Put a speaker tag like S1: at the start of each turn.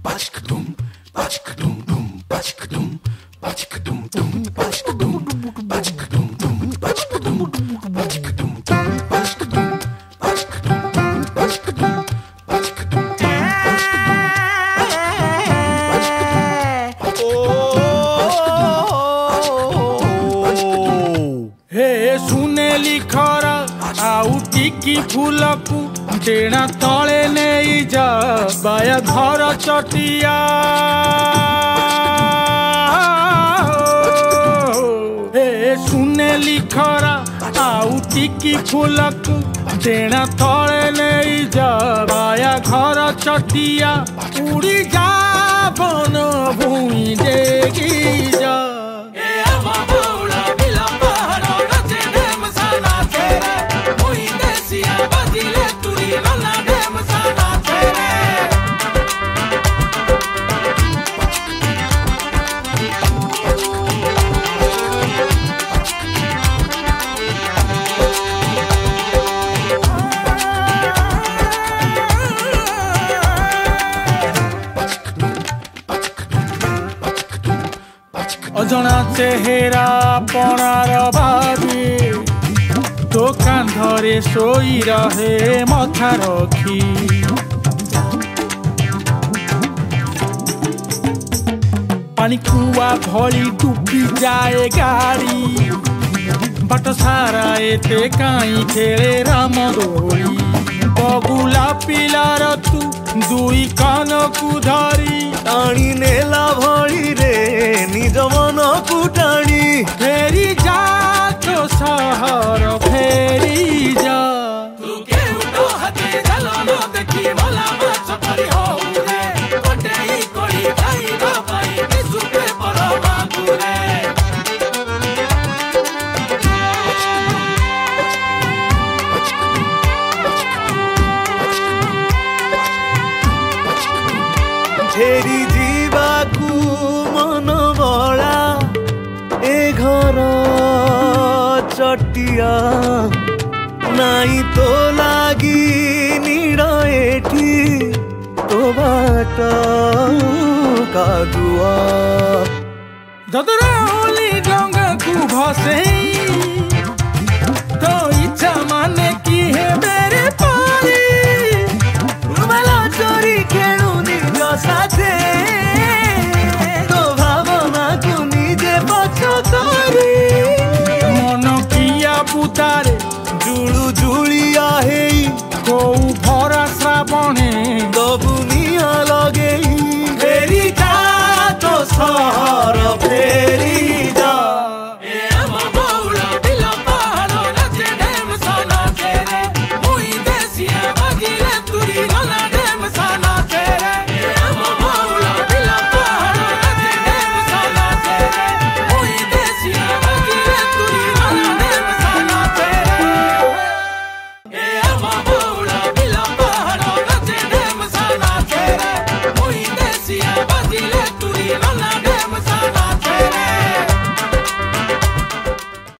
S1: की फूलकू डेणा तले नहीं जा बाया घर चटिया हे सुनेली खरा आउ टिकी फूलकू डेणा तले नहीं जा बाया घर चटिया उड़ी जा बन भूमि देगी जा अजना चेहरा पणार भाभी तो कांधरे सोई रहे मथा रखी पानी कुआ भली डूबी जाए गाड़ी बाट सारा एते काई खेले राम दोली बगुला पिलार तू दुई कान को धरी
S2: टाणी नेला भली रे निज मन को टाणी
S1: फेरी जा तो सहर फेरी जा
S3: तू के उठो हते जलो न देखी मला माछ परी हो रे कोटेई कोड़ी खाई ना पाई सुपे पर बाबू रे
S2: फेरी जीवाकू मन बड़ा ए घर चटिया नाई तो लागी नीड़ एठी तो बाट कादुआ
S1: ददरा ओली डंगा को भसेई तो इच्छा माने की है मेरे पारी